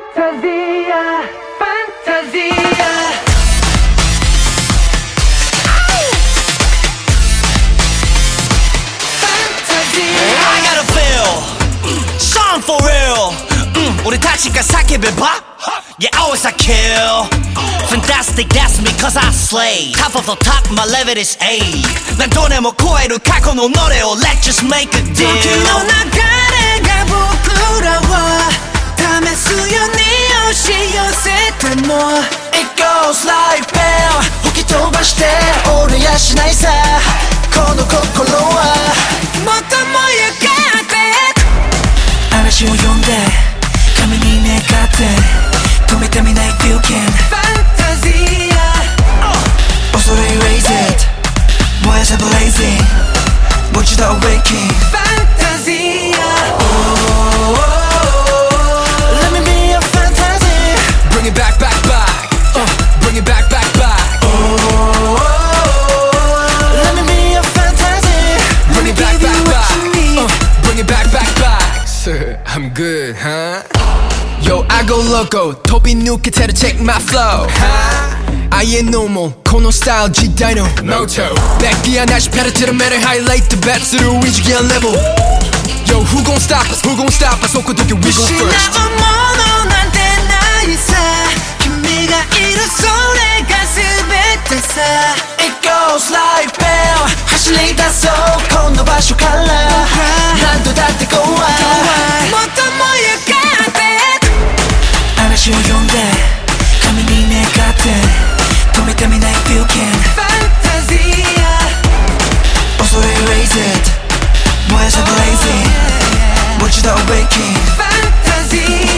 Fantasia, Fantasia. I gotta feel song for real. 우리 다치가叫べば Yeah, always I kill. Fantastic, that's me cause I slay. Top of the top, my level is A. 何度でも超える過去のノレを Let's just make a deal. 時の流れが僕らは試すように押し寄せても It goes like bell. 吹き飛ばして折れやしないさこの心はもっと燃え上がって嵐を呼んで神に願って止めてみない If you can Fantasia 恐れ Erase it 燃やせ Blazing もう一度 Awakening Fantasia Let me be your fantasy Bring it back, back, back. Bring it back, back, back. Let me be your fantasy Bring it back, back, back. Bring it back, back, back. Sir, I'm good, huh? Yo, I go loco. 飛び抜けてる check my flow. I ain't normal. このスタイル時代の motto. Back gear なしペダルメルハイライトベッツする1ギアレベル。Yo, who gon' stop us? Who gon' stop us? そこだけ we go first. 失うものなんてないさ君がいるそれが全てさ It goes like bell. 走り出そうこの場所から何度だって怖いもっと燃え上がって嵐を呼んで神に願って止めてみない If you can Fantasia 恐れ Erase it 燃やせ Blazing もう一度 Awakening Fantasia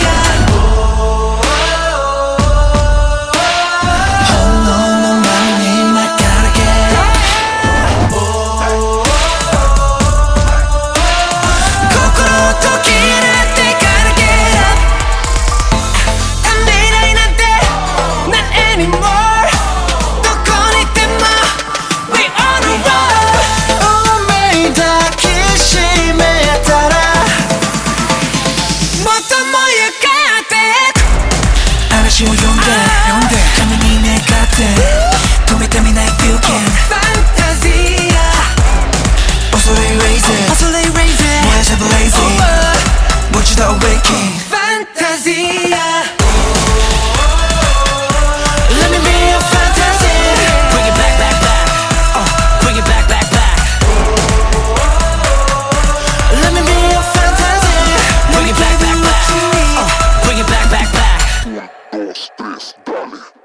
嵐を呼んで神に願って止めてみない If you can Fantasia 恐れ Erase it 燃やせ Blazing もう一度 Awakening Fantasia Let me be your fantasy Bring it back, back, back. Bring it back, back, back. Let me be your fantasy Bring it back, back, back. Bring it back, back, back. 1, 2, 3, dale.